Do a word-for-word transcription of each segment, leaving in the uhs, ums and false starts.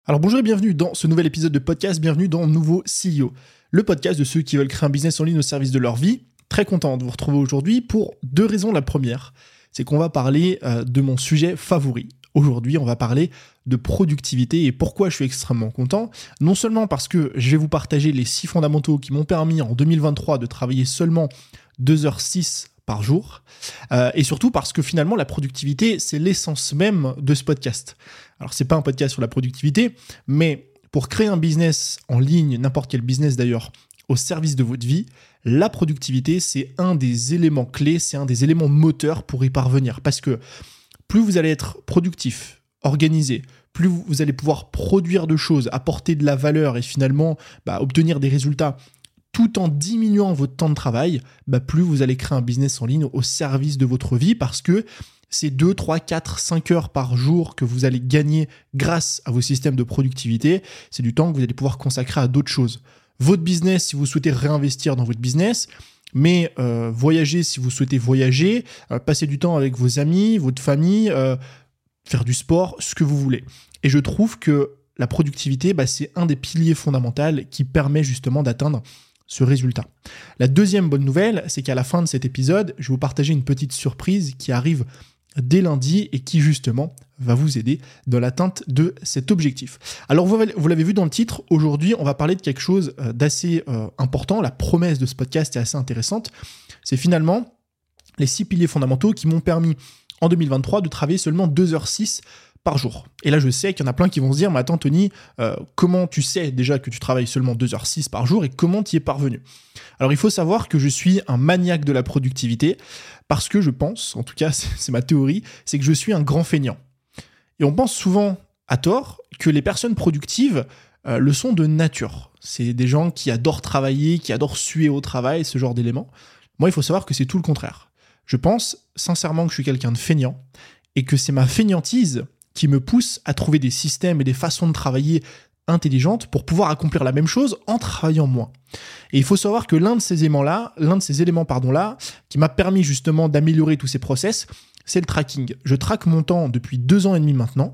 Alors bonjour et bienvenue dans ce nouvel épisode de podcast, bienvenue dans Nouveau C E O, le podcast de ceux qui veulent créer un business en ligne au service de leur vie. Très content de vous retrouver aujourd'hui pour deux raisons. La première, c'est qu'on va parler euh, de mon sujet favori. Aujourd'hui, on va parler de productivité et pourquoi je suis extrêmement content. Non seulement parce que je vais vous partager les six fondamentaux qui m'ont permis en deux mille vingt-trois de travailler seulement deux heures six par jour, euh, et surtout parce que finalement la productivité, c'est l'essence même de ce podcast. Alors c'est pas un podcast sur la productivité, mais pour créer un business en ligne, n'importe quel business d'ailleurs, au service de votre vie, la productivité, c'est un des éléments clés, c'est un des éléments moteurs pour y parvenir. Parce que plus vous allez être productif, organisé, plus vous allez pouvoir produire de choses, apporter de la valeur et finalement bah, obtenir des résultats tout en diminuant votre temps de travail, bah, plus vous allez créer un business en ligne au service de votre vie parce que c'est deux, trois, quatre, cinq heures par jour que vous allez gagner grâce à vos systèmes de productivité. C'est du temps que vous allez pouvoir consacrer à d'autres choses. Votre business, si vous souhaitez réinvestir dans votre business, mais euh, voyager si vous souhaitez voyager, euh, passer du temps avec vos amis, votre famille, euh, faire du sport, ce que vous voulez. Et je trouve que la productivité, bah, c'est un des piliers fondamentaux qui permet justement d'atteindre ce résultat. La deuxième bonne nouvelle, c'est qu'à la fin de cet épisode, je vais vous partager une petite surprise qui arrive dès lundi et qui justement va vous aider dans l'atteinte de cet objectif. Alors vous, vous l'avez vu dans le titre, aujourd'hui on va parler de quelque chose d'assez euh, important, la promesse de ce podcast est assez intéressante, c'est finalement les six piliers fondamentaux qui m'ont permis en deux mille vingt-trois de travailler seulement deux heures six par jour. Et là, je sais qu'il y en a plein qui vont se dire « Mais attends, Tony, euh, comment tu sais déjà que tu travailles seulement deux heures six par jour et comment tu y es parvenu ?» Alors, il faut savoir que je suis un maniaque de la productivité parce que je pense, en tout cas, c'est, c'est ma théorie, c'est que je suis un grand feignant. Et on pense souvent, à tort, que les personnes productives euh, le sont de nature. C'est des gens qui adorent travailler, qui adorent suer au travail, ce genre d'éléments. Moi, il faut savoir que c'est tout le contraire. Je pense sincèrement que je suis quelqu'un de feignant et que c'est ma feignantise qui me pousse à trouver des systèmes et des façons de travailler intelligentes pour pouvoir accomplir la même chose en travaillant moins. Et il faut savoir que l'un de ces éléments-là, l'un de ces éléments pardon-là, qui m'a permis justement d'améliorer tous ces process, c'est le tracking. Je traque mon temps depuis deux ans et demi maintenant.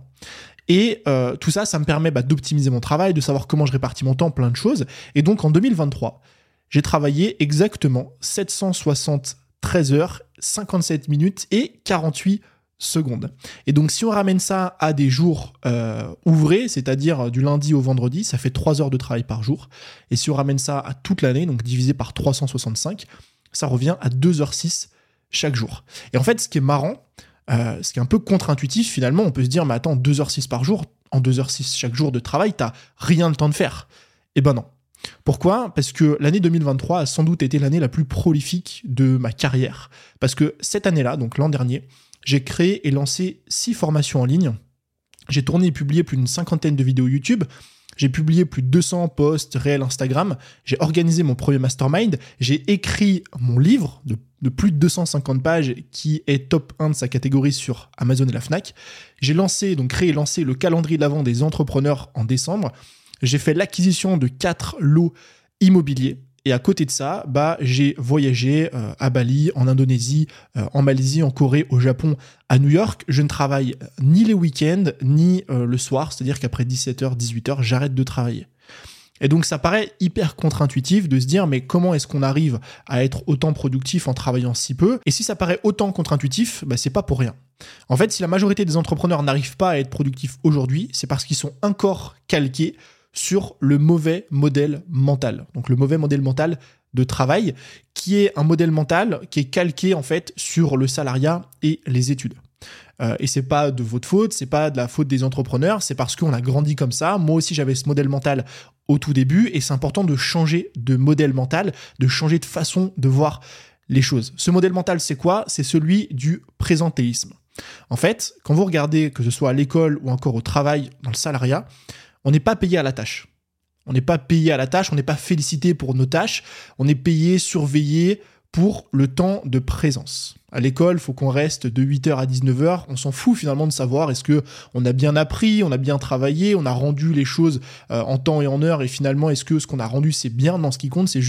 Et euh, tout ça, ça me permet bah, d'optimiser mon travail, de savoir comment je répartis mon temps, plein de choses. Et donc en deux mille vingt-trois, j'ai travaillé exactement sept cent soixante-treize heures, cinquante-sept minutes et quarante-huit secondes. Et donc si on ramène ça à des jours euh, ouvrés, c'est-à-dire du lundi au vendredi, ça fait trois heures de travail par jour. Et si on ramène ça à toute l'année, donc divisé par trois cent soixante-cinq, ça revient à deux heures six chaque jour. Et en fait, ce qui est marrant, euh, ce qui est un peu contre-intuitif finalement, on peut se dire, mais attends, deux heures six par jour, en deux heures six chaque jour de travail, t'as rien le temps de faire. Eh ben non. Pourquoi ? Parce que l'année deux mille vingt-trois a sans doute été l'année la plus prolifique de ma carrière. Parce que cette année-là, donc l'an dernier, j'ai créé et lancé six formations en ligne. J'ai tourné et publié plus d'une cinquantaine de vidéos YouTube. J'ai publié plus de deux cents posts réels Instagram. J'ai organisé mon premier mastermind. J'ai écrit mon livre de, de plus de deux cent cinquante pages qui est top un de sa catégorie sur Amazon et la Fnac. J'ai lancé, donc créé et lancé le calendrier de l'Avent des entrepreneurs en décembre. J'ai fait l'acquisition de quatre lots immobiliers. Et à côté de ça, bah, j'ai voyagé euh, à Bali, en Indonésie, euh, en Malaisie, en Corée, au Japon, à New York. Je ne travaille ni les week-ends, ni euh, le soir, c'est-à-dire qu'après dix-sept heures, dix-huit heures, j'arrête de travailler. Et donc ça paraît hyper contre-intuitif de se dire mais comment est-ce qu'on arrive à être autant productif en travaillant si peu ? Et si ça paraît autant contre-intuitif, bah, c'est pas pour rien. En fait, si la majorité des entrepreneurs n'arrivent pas à être productifs aujourd'hui, c'est parce qu'ils sont encore calqués sur le mauvais modèle mental. Donc le mauvais modèle mental de travail, qui est un modèle mental qui est calqué en fait sur le salariat et les études. Euh, et c'est pas de votre faute, c'est pas de la faute des entrepreneurs, c'est parce qu'on a grandi comme ça. Moi aussi j'avais ce modèle mental au tout début et c'est important de changer de modèle mental, de changer de façon de voir les choses. Ce modèle mental, c'est quoi ? C'est celui du présentéisme. En fait, quand vous regardez, que ce soit à l'école ou encore au travail, dans le salariat, on n'est pas payé à la tâche. On n'est pas payé à la tâche, on n'est pas félicité pour nos tâches, on est payé, surveillé pour le temps de présence. À l'école, il faut qu'on reste de huit heures à dix-neuf heures. On s'en fout finalement de savoir est-ce qu'on a bien appris, on a bien travaillé, on a rendu les choses euh, en temps et en heure et finalement est-ce que ce qu'on a rendu c'est bien ? Non, ce qui compte c'est juste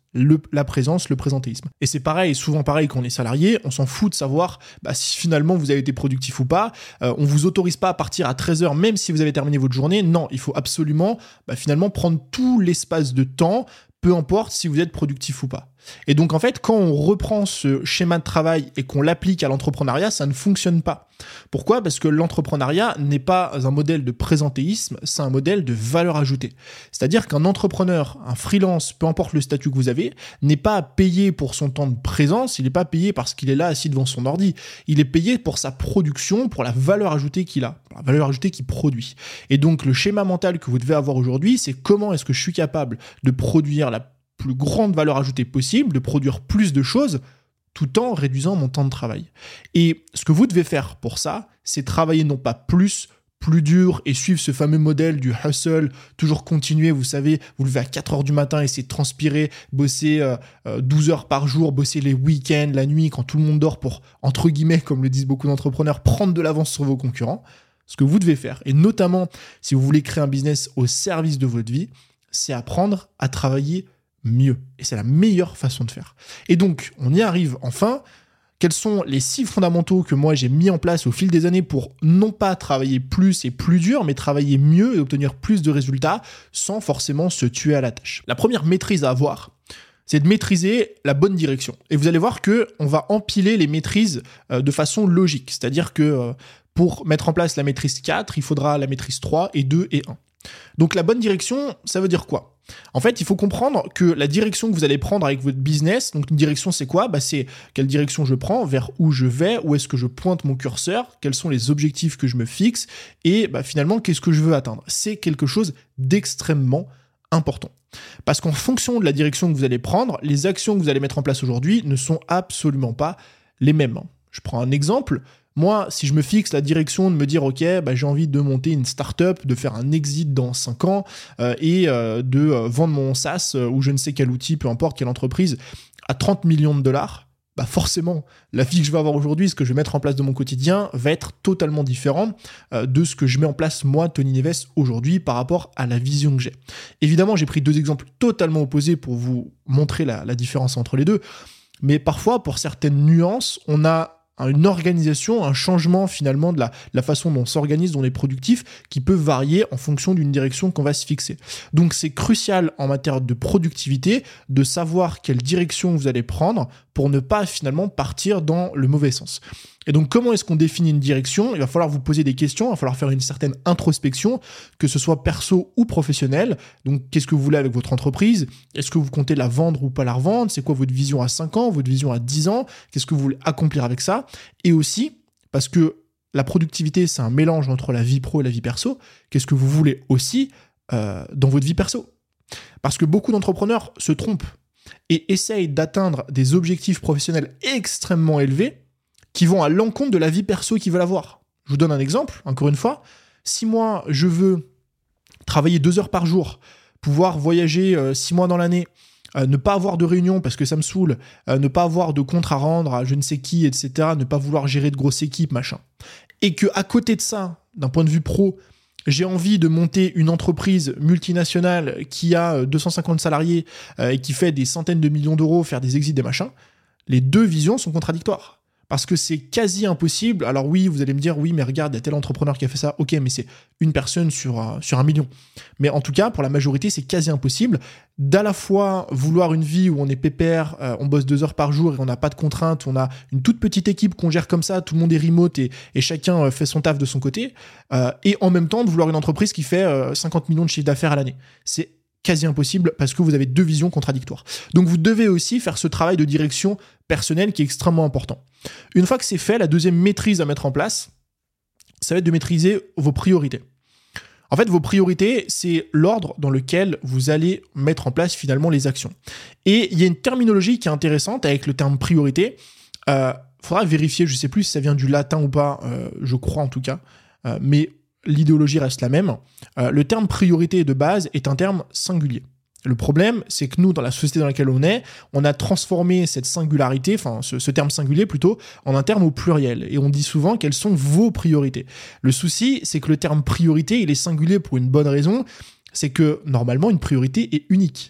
Le, la présence, le présentéisme. Et c'est pareil, souvent pareil quand on est salarié, on s'en fout de savoir bah, si finalement vous avez été productif ou pas. Euh, on vous autorise pas à partir à treize heures même si vous avez terminé votre journée. Non, il faut absolument bah, finalement prendre tout l'espace de temps, peu importe si vous êtes productif ou pas. Et donc en fait, quand on reprend ce schéma de travail et qu'on l'applique à l'entrepreneuriat, ça ne fonctionne pas. Pourquoi ? Parce que l'entrepreneuriat n'est pas un modèle de présentéisme, c'est un modèle de valeur ajoutée. C'est-à-dire qu'un entrepreneur, un freelance, peu importe le statut que vous avez, n'est pas payé pour son temps de présence, il n'est pas payé parce qu'il est là assis devant son ordi. Il est payé pour sa production, pour la valeur ajoutée qu'il a, la valeur ajoutée qu'il produit. Et donc le schéma mental que vous devez avoir aujourd'hui, c'est comment est-ce que je suis capable de produire la plus grande valeur ajoutée possible, de produire plus de choses, tout en réduisant mon temps de travail. Et ce que vous devez faire pour ça, c'est travailler non pas plus, plus dur et suivre ce fameux modèle du hustle, toujours continuer, vous savez, vous levez à quatre heures du matin, essayer de transpirer, bosser euh, euh, douze heures par jour, bosser les week-ends, la nuit, quand tout le monde dort pour, entre guillemets, comme le disent beaucoup d'entrepreneurs, prendre de l'avance sur vos concurrents. Ce que vous devez faire, et notamment si vous voulez créer un business au service de votre vie, c'est apprendre à travailler mieux. Et c'est la meilleure façon de faire. Et donc, on y arrive enfin. Quels sont les six fondamentaux que moi j'ai mis en place au fil des années pour non pas travailler plus et plus dur, mais travailler mieux et obtenir plus de résultats sans forcément se tuer à la tâche. La première maîtrise à avoir, c'est de maîtriser la bonne direction. Et vous allez voir que on va empiler les maîtrises euh, de façon logique. C'est-à-dire que euh, pour mettre en place la maîtrise quatre, il faudra la maîtrise trois et deux et un. Donc la bonne direction, ça veut dire quoi ? En fait, il faut comprendre que la direction que vous allez prendre avec votre business, donc une direction c'est quoi ? Bah, c'est quelle direction je prends, vers où je vais, où est-ce que je pointe mon curseur, quels sont les objectifs que je me fixe et bah, finalement qu'est-ce que je veux atteindre. C'est quelque chose d'extrêmement important. Parce qu'en fonction de la direction que vous allez prendre, les actions que vous allez mettre en place aujourd'hui ne sont absolument pas les mêmes. Je prends un exemple. Moi, si je me fixe la direction de me dire « Ok, bah, j'ai envie de monter une start-up, de faire un exit dans cinq ans euh, et euh, de euh, vendre mon SaaS euh, ou je ne sais quel outil, peu importe quelle entreprise, à trente millions de dollars », bah forcément, la vie que je vais avoir aujourd'hui, ce que je vais mettre en place de mon quotidien, va être totalement différent euh, de ce que je mets en place, moi, Tony Neves, aujourd'hui, par rapport à la vision que j'ai. Évidemment, j'ai pris deux exemples totalement opposés pour vous montrer la, la différence entre les deux, mais parfois, pour certaines nuances, on a une organisation, un changement finalement de la, la façon dont on s'organise, dont on est productif, qui peut varier en fonction d'une direction qu'on va se fixer. Donc c'est crucial en matière de productivité de savoir quelle direction vous allez prendre pour ne pas finalement partir dans le mauvais sens. Et donc, comment est-ce qu'on définit une direction ? Il va falloir vous poser des questions, il va falloir faire une certaine introspection, que ce soit perso ou professionnel. Donc, qu'est-ce que vous voulez avec votre entreprise ? Est-ce que vous comptez la vendre ou pas la revendre ? C'est quoi votre vision à cinq ans, votre vision à dix ans ? Qu'est-ce que vous voulez accomplir avec ça ? Et aussi, parce que la productivité, c'est un mélange entre la vie pro et la vie perso, qu'est-ce que vous voulez aussi euh, dans votre vie perso ? Parce que beaucoup d'entrepreneurs se trompent et essayent d'atteindre des objectifs professionnels extrêmement élevés qui vont à l'encontre de la vie perso qu'ils veulent avoir. Je vous donne un exemple, encore une fois. Si moi, je veux travailler deux heures par jour, pouvoir voyager euh, six mois dans l'année, euh, ne pas avoir de réunion parce que ça me saoule, euh, ne pas avoir de compte à rendre à je ne sais qui, et cetera, ne pas vouloir gérer de grosses équipes, machin. Et qu'à côté de ça, d'un point de vue pro, j'ai envie de monter une entreprise multinationale qui a deux cent cinquante salariés euh, et qui fait des centaines de millions d'euros, faire des exits, des machins, les deux visions sont contradictoires. Parce que c'est quasi impossible. Alors oui, vous allez me dire, oui, mais regarde, il y a tel entrepreneur qui a fait ça. Ok, mais c'est une personne sur, euh, sur un million. Mais en tout cas, pour la majorité, c'est quasi impossible d'à la fois vouloir une vie où on est pépère, euh, on bosse deux heures par jour et on n'a pas de contraintes, on a une toute petite équipe qu'on gère comme ça, tout le monde est remote et, et chacun euh, fait son taf de son côté, euh, et en même temps de vouloir une entreprise qui fait euh, cinquante millions de chiffre d'affaires à l'année. C'est quasi impossible parce que vous avez deux visions contradictoires. Donc vous devez aussi faire ce travail de direction personnelle qui est extrêmement important. Une fois que c'est fait, la deuxième maîtrise à mettre en place, ça va être de maîtriser vos priorités. En fait, vos priorités, c'est l'ordre dans lequel vous allez mettre en place finalement les actions. Et il y a une terminologie qui est intéressante avec le terme priorité. Il euh, faudra vérifier, je ne sais plus si ça vient du latin ou pas, euh, je crois en tout cas, euh, mais l'idéologie reste la même. Euh, le terme priorité de base est un terme singulier. Le problème, c'est que nous, dans la société dans laquelle on est, on a transformé cette singularité, enfin ce, ce terme singulier plutôt, en un terme au pluriel. Et on dit souvent quelles sont vos priorités. Le souci, c'est que le terme priorité, il est singulier pour une bonne raison, c'est que normalement, une priorité est unique.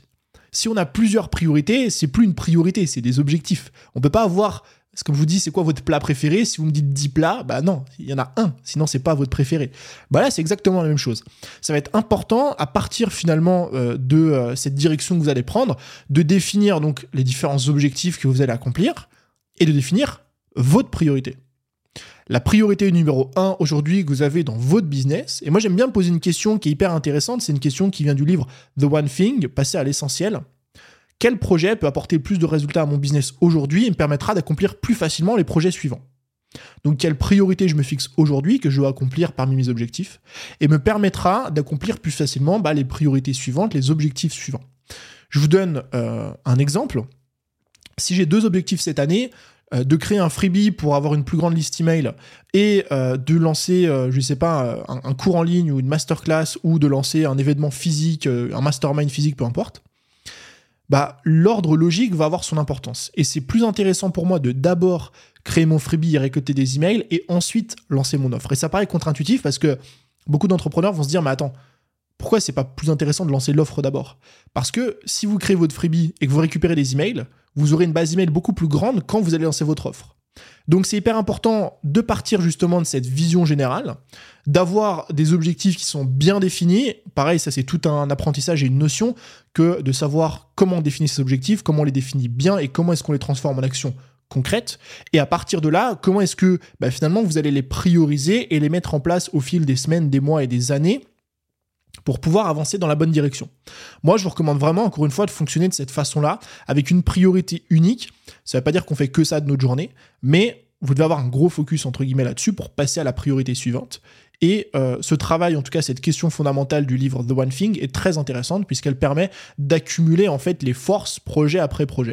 Si on a plusieurs priorités, c'est plus une priorité, c'est des objectifs. On peut pas avoir, c'est comme je vous dis, c'est quoi votre plat préféré? Si vous me dites dix plats, bah non, il y en a un, sinon c'est pas votre préféré. Bah là, c'est exactement la même chose. Ça va être important à partir finalement euh, de euh, cette direction que vous allez prendre, de définir donc les différents objectifs que vous allez accomplir et de définir votre priorité. La priorité numéro un aujourd'hui que vous avez dans votre business, et moi j'aime bien me poser une question qui est hyper intéressante, c'est une question qui vient du livre The One Thing, passer à l'essentiel. Quel projet peut apporter le plus de résultats à mon business aujourd'hui et me permettra d'accomplir plus facilement les projets suivants? Donc quelle priorité je me fixe aujourd'hui que je dois accomplir parmi mes objectifs et me permettra d'accomplir plus facilement bah, les priorités suivantes, les objectifs suivants. Je vous donne euh, un exemple. Si j'ai deux objectifs cette année, euh, de créer un freebie pour avoir une plus grande liste email et euh, de lancer, euh, je ne sais pas, un, un cours en ligne ou une masterclass ou de lancer un événement physique, euh, un mastermind physique, peu importe, bah, l'ordre logique va avoir son importance. Et c'est plus intéressant pour moi de d'abord créer mon freebie et récolter des emails et ensuite lancer mon offre. Et ça paraît contre-intuitif parce que beaucoup d'entrepreneurs vont se dire « Mais attends, pourquoi c'est pas plus intéressant de lancer l'offre d'abord ?» Parce que si vous créez votre freebie et que vous récupérez des emails, vous aurez une base email beaucoup plus grande quand vous allez lancer votre offre. Donc c'est hyper important de partir justement de cette vision générale, d'avoir des objectifs qui sont bien définis. Pareil, ça c'est tout un apprentissage et une notion que de savoir comment on définit ces objectifs, comment on les définit bien et comment est-ce qu'on les transforme en actions concrètes. Et à partir de là, comment est-ce que bah, finalement vous allez les prioriser et les mettre en place au fil des semaines, des mois et des années pour pouvoir avancer dans la bonne direction. Moi, je vous recommande vraiment, encore une fois, de fonctionner de cette façon-là, avec une priorité unique. Ça ne veut pas dire qu'on fait que ça de notre journée, mais vous devez avoir un gros focus, entre guillemets, là-dessus pour passer à la priorité suivante. Et euh, ce travail, en tout cas, cette question fondamentale du livre The One Thing est très intéressante puisqu'elle permet d'accumuler, en fait, les forces projet après projet.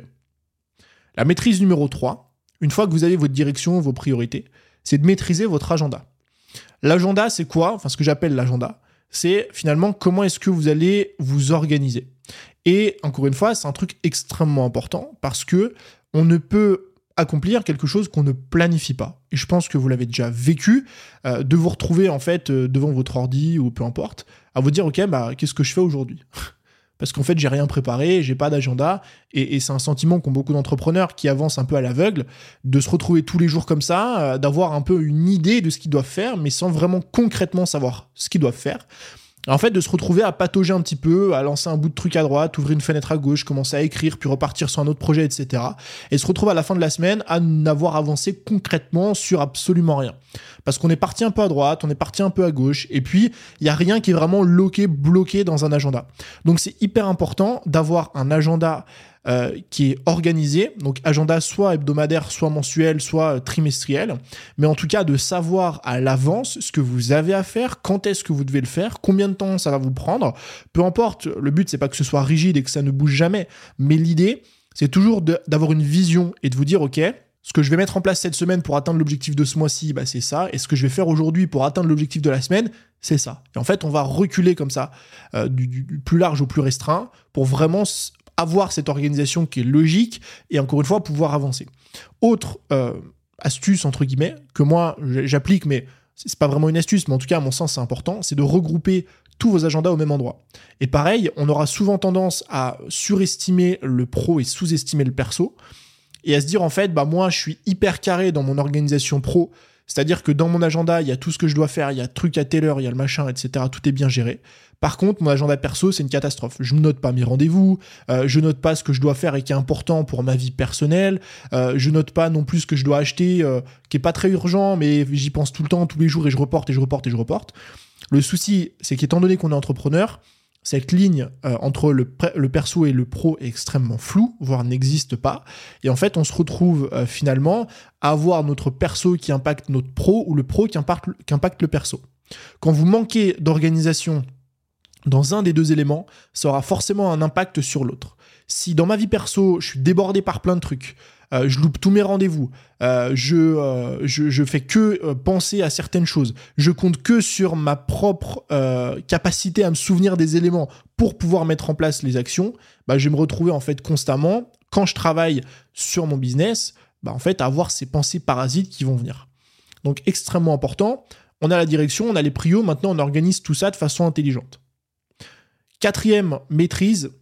La maîtrise numéro trois, une fois que vous avez votre direction, vos priorités, c'est de maîtriser votre agenda. L'agenda, c'est quoi? Enfin, ce que j'appelle l'agenda, c'est finalement comment est-ce que vous allez vous organiser. Et encore une fois, c'est un truc extrêmement important parce que on ne peut accomplir quelque chose qu'on ne planifie pas. Et je pense que vous l'avez déjà vécu, euh, de vous retrouver en fait euh, devant votre ordi ou peu importe, à vous dire ok, bah qu'est-ce que je fais aujourd'hui? Parce qu'en fait, j'ai rien préparé, j'ai pas d'agenda, et, et c'est un sentiment qu'ont beaucoup d'entrepreneurs qui avancent un peu à l'aveugle, de se retrouver tous les jours comme ça, euh, d'avoir un peu une idée de ce qu'ils doivent faire, mais sans vraiment concrètement savoir ce qu'ils doivent faire. En fait, de se retrouver à patauger un petit peu, à lancer un bout de truc à droite, ouvrir une fenêtre à gauche, commencer à écrire, puis repartir sur un autre projet, et cetera. Et se retrouver à la fin de la semaine à n'avoir avancé concrètement sur absolument rien. Parce qu'on est parti un peu à droite, on est parti un peu à gauche, et puis il n'y a rien qui est vraiment loqué, bloqué dans un agenda. Donc c'est hyper important d'avoir un agenda euh, qui est organisé, donc agenda soit hebdomadaire, soit mensuel, soit trimestriel, mais en tout cas de savoir à l'avance ce que vous avez à faire, quand est-ce que vous devez le faire, combien de temps ça va vous prendre, peu importe, le but c'est pas que ce soit rigide et que ça ne bouge jamais, mais l'idée c'est toujours de, d'avoir une vision et de vous dire ok, ce que je vais mettre en place cette semaine pour atteindre l'objectif de ce mois-ci, bah c'est ça. Et ce que je vais faire aujourd'hui pour atteindre l'objectif de la semaine, c'est ça. Et en fait, on va reculer comme ça, euh, du, du plus large au plus restreint, pour vraiment avoir cette organisation qui est logique et encore une fois, pouvoir avancer. Autre euh, astuce, entre guillemets, que moi, j'applique, mais c'est pas vraiment une astuce, mais en tout cas, à mon sens, c'est important, c'est de regrouper tous vos agendas au même endroit. Et pareil, on aura souvent tendance à surestimer le pro et sous-estimer le perso. Et à se dire en fait, bah moi je suis hyper carré dans mon organisation pro, c'est-à-dire que dans mon agenda, il y a tout ce que je dois faire, il y a truc à telle heure, il y a le machin, et cetera. Tout est bien géré. Par contre, mon agenda perso, c'est une catastrophe. Je ne note pas mes rendez-vous, euh, je note pas ce que je dois faire et qui est important pour ma vie personnelle, euh, je note pas non plus ce que je dois acheter, euh, qui est pas très urgent, mais j'y pense tout le temps, tous les jours, et je reporte, et je reporte, et je reporte. Le souci, c'est qu'étant donné qu'on est entrepreneur, cette ligne euh, entre le, le perso et le pro est extrêmement floue, voire n'existe pas. Et en fait, on se retrouve euh, finalement à avoir notre perso qui impacte notre pro ou le pro qui impacte, qui impacte le perso. Quand vous manquez d'organisation dans un des deux éléments, ça aura forcément un impact sur l'autre. Si dans ma vie perso, je suis débordé par plein de trucs, Euh, je loupe tous mes rendez-vous, euh, je, euh, je, je fais que euh, penser à certaines choses, je compte que sur ma propre euh, capacité à me souvenir des éléments pour pouvoir mettre en place les actions, bah, je vais me retrouver en fait constamment, quand je travaille sur mon business, bah, en fait, à avoir ces pensées parasites qui vont venir. Donc extrêmement important, on a la direction, on a les prios, maintenant on organise tout ça de façon intelligente. Quatrième maîtrise,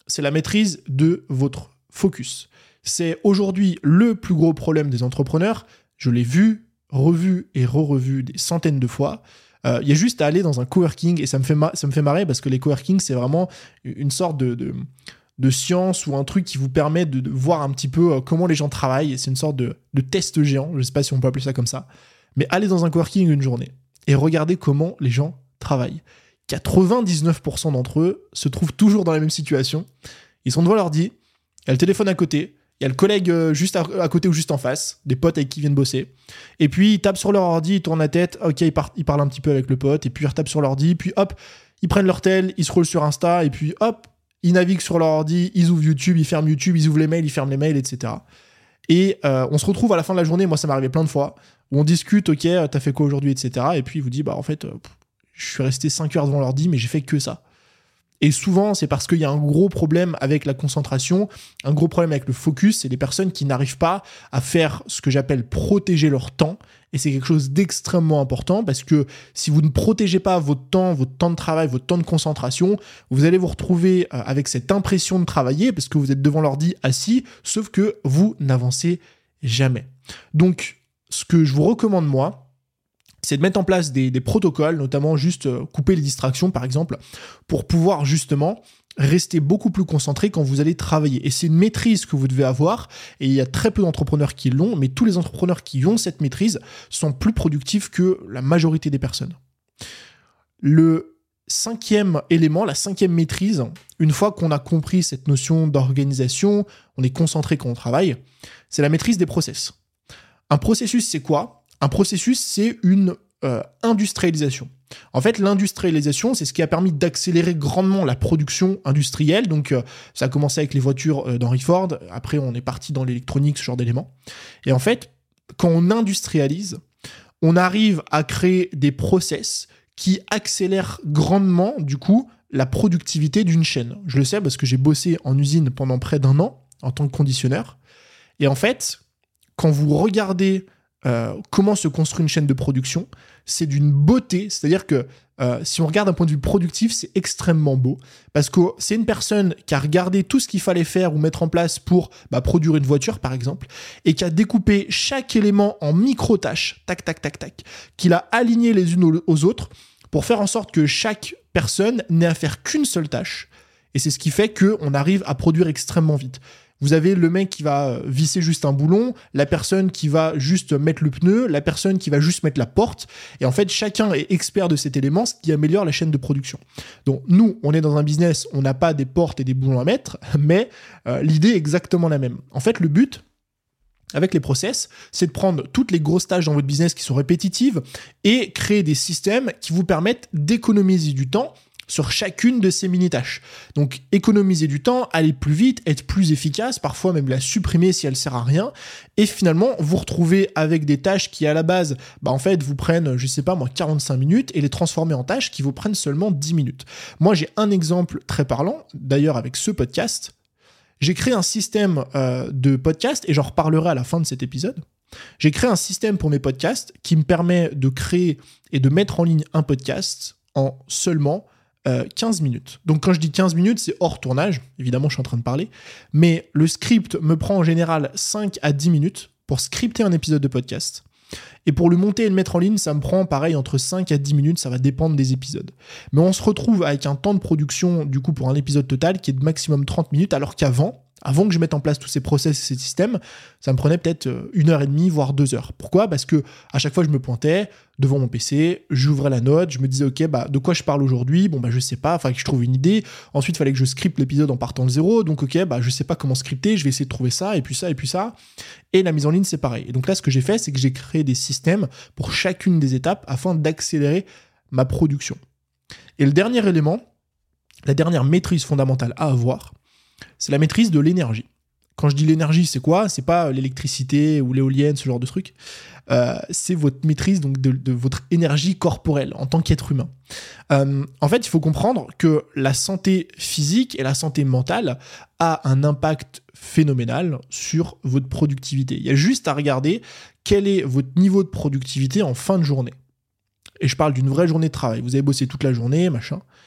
c'est la maîtrise de votre focus. C'est aujourd'hui le plus gros problème des entrepreneurs. Je l'ai vu, revu et re-revu des centaines de fois. Il euh, y a juste à aller dans un coworking et ça me fait, ma- ça me fait marrer parce que les coworking, c'est vraiment une sorte de, de, de science ou un truc qui vous permet de, de voir un petit peu euh, comment les gens travaillent. C'est une sorte de, de test géant, je ne sais pas si on peut appeler ça comme ça. Mais allez dans un coworking une journée et regardez comment les gens travaillent. quatre-vingt-dix-neuf pour cent d'entre eux se trouvent toujours dans la même situation. Ils sont devant l'ordi, il y a le téléphone à côté, il y a le collègue juste à, à côté ou juste en face, des potes avec qui ils viennent bosser. Et puis ils tapent sur leur ordi, ils tournent la tête, ok, ils, par- ils parlent un petit peu avec le pote, et puis ils retapent sur l'ordi, puis hop, ils prennent leur tel, ils scrollent sur Insta, et puis hop, ils naviguent sur leur ordi, ils ouvrent YouTube, ils ferment YouTube, ils ouvrent les mails, ils ferment les mails, et cetera. Et euh, on se retrouve à la fin de la journée, moi ça m'est arrivé plein de fois, où on discute, ok, t'as fait quoi aujourd'hui, et cetera. Et puis il vous dit, bah en fait, euh, pff, je suis resté cinq heures devant l'ordi, mais j'ai fait que ça. Et souvent, c'est parce qu'il y a un gros problème avec la concentration, un gros problème avec le focus, c'est les personnes qui n'arrivent pas à faire ce que j'appelle protéger leur temps. Et c'est quelque chose d'extrêmement important parce que si vous ne protégez pas votre temps, votre temps de travail, votre temps de concentration, vous allez vous retrouver avec cette impression de travailler parce que vous êtes devant l'ordi assis, sauf que vous n'avancez jamais. Donc, ce que je vous recommande, moi, c'est de mettre en place des, des protocoles, notamment juste euh, couper les distractions, par exemple, pour pouvoir justement rester beaucoup plus concentré quand vous allez travailler. Et c'est une maîtrise que vous devez avoir, et il y a très peu d'entrepreneurs qui l'ont, mais tous les entrepreneurs qui ont cette maîtrise sont plus productifs que la majorité des personnes. Le cinquième élément, la cinquième maîtrise, une fois qu'on a compris cette notion d'organisation, on est concentré quand on travaille, c'est la maîtrise des process. Un processus, c'est quoi ? Un processus, c'est une euh, industrialisation. En fait, l'industrialisation, c'est ce qui a permis d'accélérer grandement la production industrielle. Donc, euh, ça a commencé avec les voitures euh, d'Henry Ford. Après, on est parti dans l'électronique, ce genre d'éléments. Et en fait, quand on industrialise, on arrive à créer des process qui accélèrent grandement, du coup, la productivité d'une chaîne. Je le sais parce que j'ai bossé en usine pendant près d'un an en tant que conditionneur. Et en fait, quand vous regardez Euh, comment se construit une chaîne de production, c'est d'une beauté, c'est-à-dire que euh, si on regarde d'un point de vue productif, c'est extrêmement beau, parce que c'est une personne qui a regardé tout ce qu'il fallait faire ou mettre en place pour bah, produire une voiture, par exemple, et qui a découpé chaque élément en micro-tâches, tac, tac, tac, tac, qu'il a aligné les unes aux, aux autres, pour faire en sorte que chaque personne n'ait à faire qu'une seule tâche, et c'est ce qui fait qu'on arrive à produire extrêmement vite. Vous avez le mec qui va visser juste un boulon, la personne qui va juste mettre le pneu, la personne qui va juste mettre la porte. Et en fait, chacun est expert de cet élément, ce qui améliore la chaîne de production. Donc nous, on est dans un business, on n'a pas des portes et des boulons à mettre, mais euh, l'idée est exactement la même. En fait, le but, avec les process, c'est de prendre toutes les grosses tâches dans votre business qui sont répétitives et créer des systèmes qui vous permettent d'économiser du temps sur chacune de ces mini-tâches. Donc, économiser du temps, aller plus vite, être plus efficace, parfois même la supprimer si elle sert à rien, et finalement, vous retrouvez avec des tâches qui, à la base, bah, en fait, vous prennent, je sais pas moi, quarante-cinq minutes, et les transformer en tâches qui vous prennent seulement dix minutes. Moi, j'ai un exemple très parlant, d'ailleurs avec ce podcast. J'ai créé un système euh, de podcast, et j'en reparlerai à la fin de cet épisode. J'ai créé un système pour mes podcasts qui me permet de créer et de mettre en ligne un podcast en seulement Euh, quinze minutes. Donc quand je dis quinze minutes, c'est hors tournage, évidemment je suis en train de parler, mais le script me prend en général cinq à dix minutes pour scripter un épisode de podcast. Et pour le monter et le mettre en ligne, ça me prend pareil entre cinq à dix minutes, ça va dépendre des épisodes. Mais on se retrouve avec un temps de production du coup pour un épisode total qui est de maximum trente minutes, alors qu'avant, avant que je mette en place tous ces process et ces systèmes, ça me prenait peut-être une heure et demie, voire deux heures. Pourquoi ? Parce que à chaque fois, je me pointais devant mon P C, j'ouvrais la note, je me disais, ok, bah, de quoi je parle aujourd'hui ? Bon, bah, je sais pas, il fallait que je trouve une idée. Ensuite, il fallait que je scripte l'épisode en partant de zéro. Donc, ok, bah, je sais pas comment scripter, je vais essayer de trouver ça, et puis ça, et puis ça. Et la mise en ligne, c'est pareil. Et donc là, ce que j'ai fait, c'est que j'ai créé des systèmes pour chacune des étapes afin d'accélérer ma production. Et le dernier élément, la dernière maîtrise fondamentale à avoir, c'est la maîtrise de l'énergie. Quand je dis l'énergie, c'est quoi ? C'est pas l'électricité ou l'éolienne, ce genre de truc. Euh, c'est votre maîtrise donc de, de votre énergie corporelle en tant qu'être humain. Euh, en fait, il faut comprendre que la santé physique et la santé mentale a un impact phénoménal sur votre productivité. Il y a juste à regarder quel est votre niveau de productivité en fin de journée. Et je parle d'une vraie journée de travail. Vous avez bossé toute la journée, machin.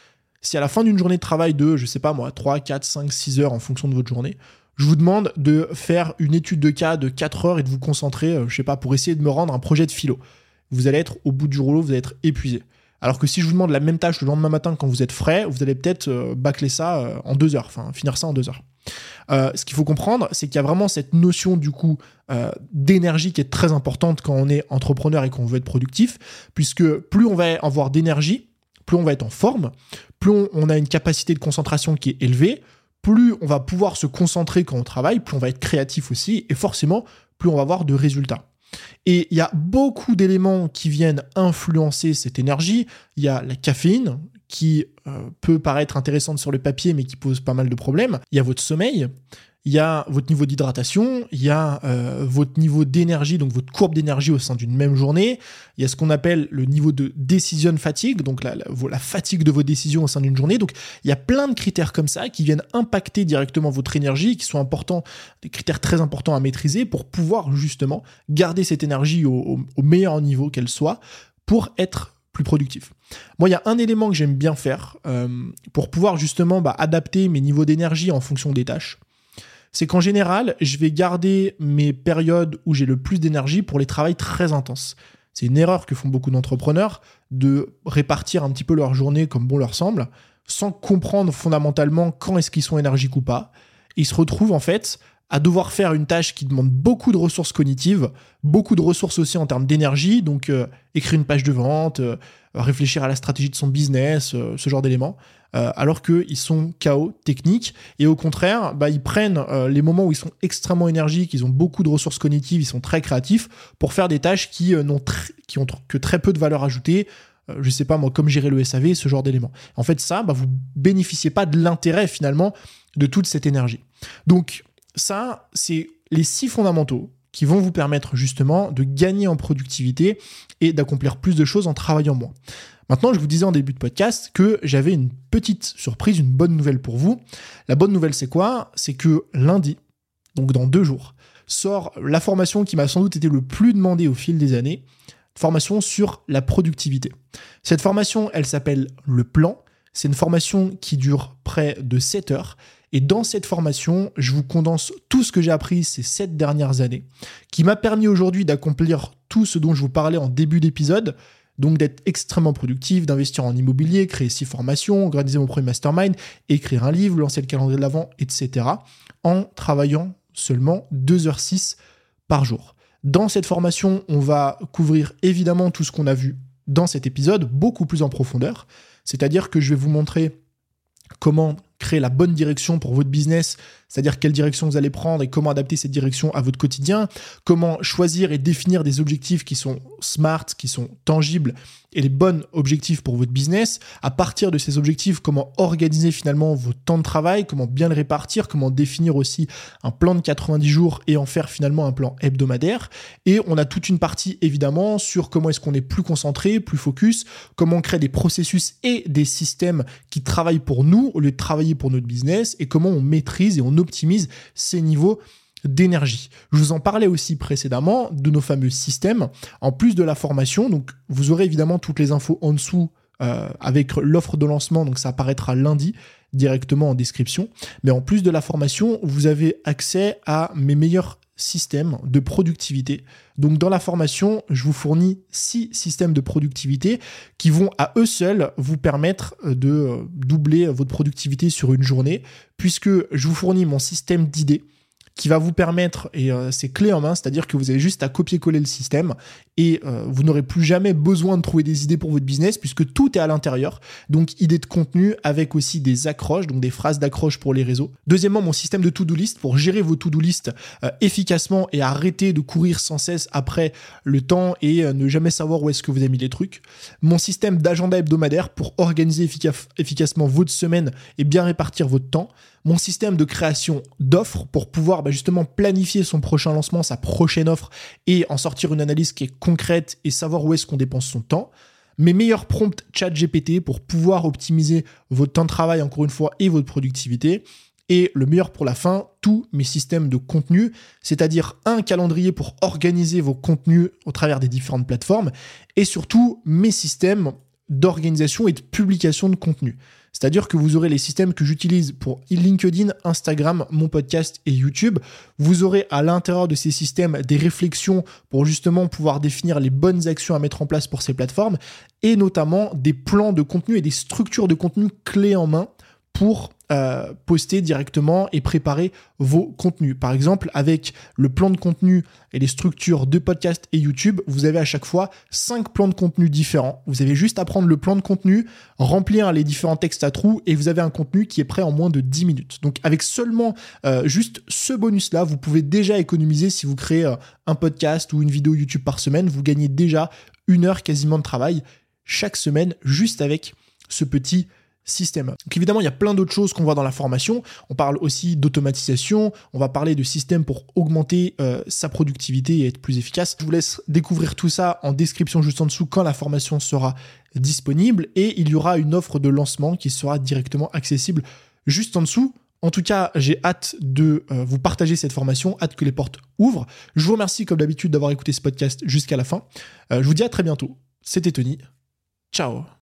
Si à la fin d'une journée de travail de, je sais pas moi, trois, quatre, cinq, six heures en fonction de votre journée, je vous demande de faire une étude de cas de quatre heures et de vous concentrer, euh, je sais pas, pour essayer de me rendre un projet de philo. Vous allez être au bout du rouleau, vous allez être épuisé. Alors que si je vous demande la même tâche le lendemain matin quand vous êtes frais, vous allez peut-être euh, bâcler ça euh, en deux heures, enfin finir ça en deux heures. Euh, ce qu'il faut comprendre, c'est qu'il y a vraiment cette notion du coup euh, d'énergie qui est très importante quand on est entrepreneur et qu'on veut être productif, puisque plus on va avoir d'énergie, plus on va être en forme, plus on, on a une capacité de concentration qui est élevée, plus on va pouvoir se concentrer quand on travaille, plus on va être créatif aussi, et forcément, plus on va avoir de résultats. Et il y a beaucoup d'éléments qui viennent influencer cette énergie. Il y a la caféine, qui euh, peut paraître intéressante sur le papier, mais qui pose pas mal de problèmes. Il y a votre sommeil, il y a votre niveau d'hydratation, il y a euh, votre niveau d'énergie, donc votre courbe d'énergie au sein d'une même journée. Il y a ce qu'on appelle le niveau de decision fatigue, donc la, la, la fatigue de vos décisions au sein d'une journée. Donc il y a plein de critères comme ça qui viennent impacter directement votre énergie, qui sont importants, des critères très importants à maîtriser pour pouvoir justement garder cette énergie au, au, au meilleur niveau qu'elle soit pour être plus productif. Moi, il y a un élément que j'aime bien faire euh, pour pouvoir justement bah, adapter mes niveaux d'énergie en fonction des tâches. C'est qu'en général, je vais garder mes périodes où j'ai le plus d'énergie pour les travails très intenses. C'est une erreur que font beaucoup d'entrepreneurs de répartir un petit peu leur journée comme bon leur semble, sans comprendre fondamentalement quand est-ce qu'ils sont énergiques ou pas. Et ils se retrouvent en fait à devoir faire une tâche qui demande beaucoup de ressources cognitives, beaucoup de ressources aussi en termes d'énergie, donc euh, écrire une page de vente, euh, réfléchir à la stratégie de son business, euh, ce genre d'éléments, euh, alors qu'ils sont K O techniques, et au contraire, bah, ils prennent euh, les moments où ils sont extrêmement énergiques, ils ont beaucoup de ressources cognitives, ils sont très créatifs, pour faire des tâches qui, euh, n'ont tr- qui ont tr- que très peu de valeur ajoutée, euh, je sais pas moi, comme gérer le S A V, ce genre d'éléments. En fait, ça, bah, vous bénéficiez pas de l'intérêt finalement de toute cette énergie. Donc, ça, c'est les six fondamentaux qui vont vous permettre justement de gagner en productivité et d'accomplir plus de choses en travaillant moins. Maintenant, je vous disais en début de podcast que j'avais une petite surprise, une bonne nouvelle pour vous. La bonne nouvelle, c'est quoi ? C'est que lundi, donc dans deux jours, sort la formation qui m'a sans doute été le plus demandée au fil des années, formation sur la productivité. Cette formation, elle s'appelle Le Plan. C'est une formation qui dure près de sept heures. Et dans cette formation, je vous condense tout ce que j'ai appris ces sept dernières années, qui m'a permis aujourd'hui d'accomplir tout ce dont je vous parlais en début d'épisode, donc d'être extrêmement productif, d'investir en immobilier, créer six formations, organiser mon premier mastermind, écrire un livre, lancer le calendrier de l'Avent, et cetera, en travaillant seulement deux heures six par jour. Dans cette formation, on va couvrir évidemment tout ce qu'on a vu dans cet épisode, beaucoup plus en profondeur, c'est-à-dire que je vais vous montrer comment créer la bonne direction pour votre business, c'est-à-dire quelle direction vous allez prendre et comment adapter cette direction à votre quotidien, comment choisir et définir des objectifs qui sont smart, qui sont tangibles et les bons objectifs pour votre business. À partir de ces objectifs, comment organiser finalement votre temps de travail, comment bien le répartir, comment définir aussi un plan de quatre-vingt-dix jours et en faire finalement un plan hebdomadaire. Et on a toute une partie évidemment sur comment est-ce qu'on est plus concentré, plus focus, comment on crée des processus et des systèmes qui travaillent pour nous au lieu de travailler pour notre business et comment on maîtrise et on optimise ces niveaux d'énergie. Je vous en parlais aussi précédemment de nos fameux systèmes, en plus de la formation. Donc, vous aurez évidemment toutes les infos en dessous euh, avec l'offre de lancement, donc ça apparaîtra lundi directement en description. Mais en plus de la formation, vous avez accès à mes meilleurs systèmes de productivité. Donc, dans la formation, je vous fournis six systèmes de productivité qui vont à eux seuls vous permettre de doubler votre productivité sur une journée, puisque je vous fournis mon système d'idées qui va vous permettre, et euh, c'est clé en main, c'est-à-dire que vous avez juste à copier-coller le système et euh, vous n'aurez plus jamais besoin de trouver des idées pour votre business puisque tout est à l'intérieur. Donc, idées de contenu avec aussi des accroches, donc des phrases d'accroche pour les réseaux. Deuxièmement, mon système de to-do list pour gérer vos to-do list euh, efficacement et arrêter de courir sans cesse après le temps et euh, ne jamais savoir où est-ce que vous avez mis les trucs. Mon système d'agenda hebdomadaire pour organiser effica- efficacement votre semaine et bien répartir votre temps. Mon système de création d'offres pour pouvoir bah, justement planifier son prochain lancement, sa prochaine offre et en sortir une analyse qui est concrète et savoir où est-ce qu'on dépense son temps. Mes meilleurs prompts ChatGPT pour pouvoir optimiser votre temps de travail encore une fois et votre productivité. Et le meilleur pour la fin, tous mes systèmes de contenu, c'est-à-dire un calendrier pour organiser vos contenus au travers des différentes plateformes et surtout mes systèmes d'organisation et de publication de contenu. C'est-à-dire que vous aurez les systèmes que j'utilise pour LinkedIn, Instagram, mon podcast et YouTube. Vous aurez à l'intérieur de ces systèmes des réflexions pour justement pouvoir définir les bonnes actions à mettre en place pour ces plateformes et notamment des plans de contenu et des structures de contenu clés en main pour euh, poster directement et préparer vos contenus. Par exemple, avec le plan de contenu et les structures de podcast et YouTube, vous avez à chaque fois cinq plans de contenu différents. Vous avez juste à prendre le plan de contenu, remplir les différents textes à trous et vous avez un contenu qui est prêt en moins de dix minutes. Donc avec seulement euh, juste ce bonus-là, vous pouvez déjà économiser si vous créez euh, un podcast ou une vidéo YouTube par semaine. Vous gagnez déjà une heure quasiment de travail chaque semaine juste avec ce petit système. Donc évidemment, il y a plein d'autres choses qu'on voit dans la formation. On parle aussi d'automatisation, on va parler de systèmes pour augmenter euh, sa productivité et être plus efficace. Je vous laisse découvrir tout ça en description juste en dessous quand la formation sera disponible et il y aura une offre de lancement qui sera directement accessible juste en dessous. En tout cas, j'ai hâte de euh, vous partager cette formation, hâte que les portes ouvrent. Je vous remercie comme d'habitude d'avoir écouté ce podcast jusqu'à la fin. Euh, je vous dis à très bientôt. C'était Tony. Ciao.